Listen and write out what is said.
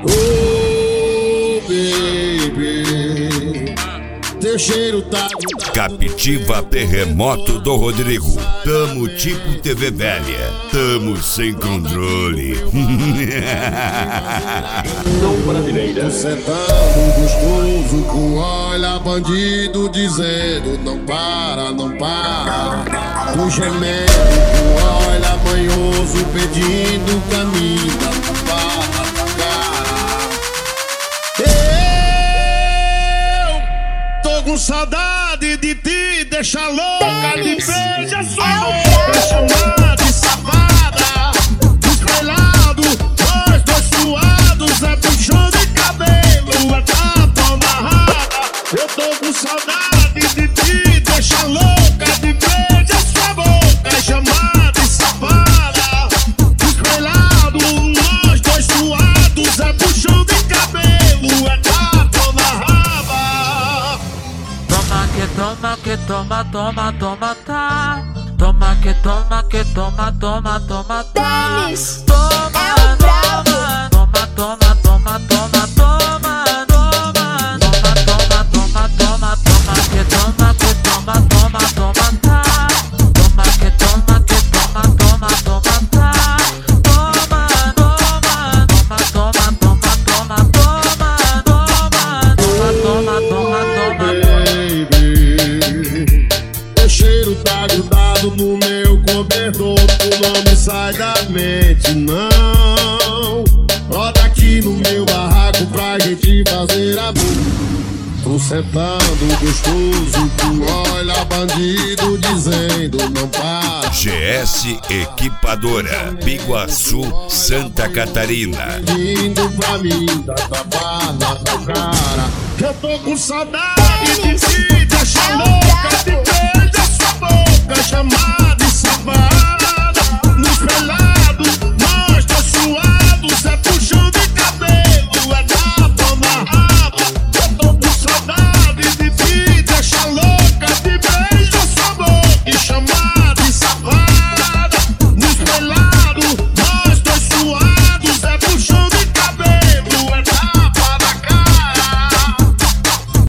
Oh, baby, teu cheiro tá... Captiva Terremoto do Rodrigo. Tamo tipo TV velha. Tamo sem controle. Não brasileira. Sentado gostoso com olha bandido dizendo não para, não para. Tu gemendo com olha manhoso pedindo caminho da cara. Eu tô com saudade de ti, deixa louca de beija sua boca, chamar de safada. Espelhado, nós dois suados, é puxão de cabelo, é tapa amarrada. Eu tô com saudade de ti, deixa louca de beija sua boca, chamar de safada. Espelhado, nós dois suados, é puxão de cabelo, é tapa amarrada. Toma que toma, toma, toma, tá. Toma que toma, toma, toma, tá. Toma, toma, toma, toma, toma, toma, toma, toma, toma, toma, toma, toma, que toma, toma, toma, tá. Toma que toma, toma, toma, tá. Toma, toma, toma, toma, toma, toma, toma, toma, toma. Teu cheiro tá grudado no meu cobertor, tu não me sai da mente, não. Roda aqui no meu barraco pra gente fazer amor. Tô sentando gostoso, tu olha bandido dizendo não para. GS Equipadora, Biguaçu, Santa Catarina. Vindo pra mim, dá tapa na tua cara. Eu tô com saudade de ti.